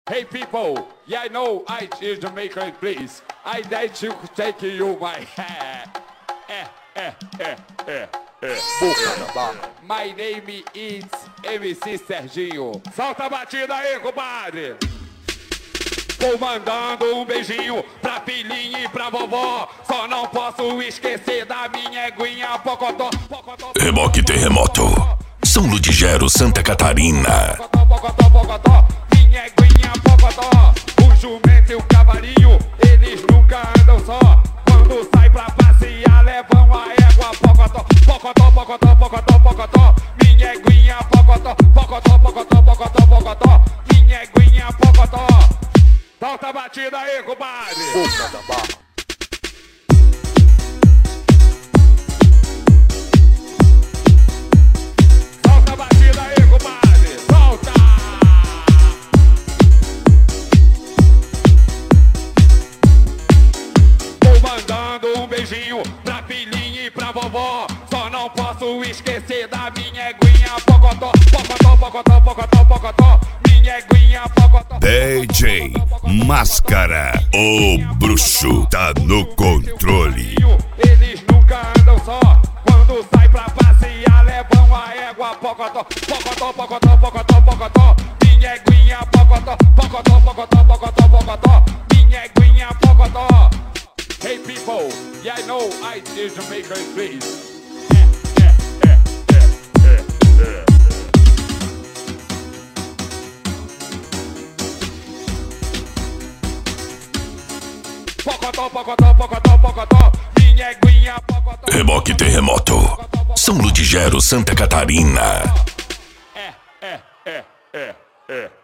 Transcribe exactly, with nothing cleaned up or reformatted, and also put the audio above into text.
Hey people, yeah, I know I is Jamaican, please. I like to take you my hair. Eh, eh, eh, eh, eh. Boca da barra. My name is M C Serginho. Solta a batida aí, compadre. Vou mandando um beijinho pra filhinha e pra vovó. Só não posso esquecer da minha eguinha Pocotó, Pocotó. Reboque Terremoto, São Ludgero, Santa Catarina. Pocotó, Pocotó, Pocotó. Minha eguinha Pocotó. O jumento e o cavalinho, eles nunca andam só. Quando sai pra passear, levam a égua Pocotó, Pocotó, Pocotó, Pocotó, Pocotó. Minha eguinha Pocotó, Pocotó, Pocotó, Pocotó, Pocotó. Minha eguinha Pocotó. Solta a batida aí, compadre! Boca da barra. Solta a batida aí, compadre! Solta! Vou mandando um beijinho pra filhinha e pra vovó. Só não posso esquecer da minha eguinha Pocotó, Pocotó, Pocotó, Pocotó, Pocotó. Minha eguinha Pocotó. D J Máscara, o bruxo tá no controle. Eles nunca andam só. Quando sai pra passear, levam a égua Pocotó, Pocotó, Pocotó, Pocotó, Pocotó. Minha eguinha Pocotó, Pocotó, Pocotó, Pocotó, Pocotó. Minha eguinha Pocotó. Hey people, yeah, I know I is Jamaican, please. Eh, eh, eh, eh, eh, eh. Pocotó, Pocotó, Pocotó, Pocotó. Minha eguinha Pocotó. Reboque Terremoto, São Ludgero, Santa Catarina. É, é, é, é, é.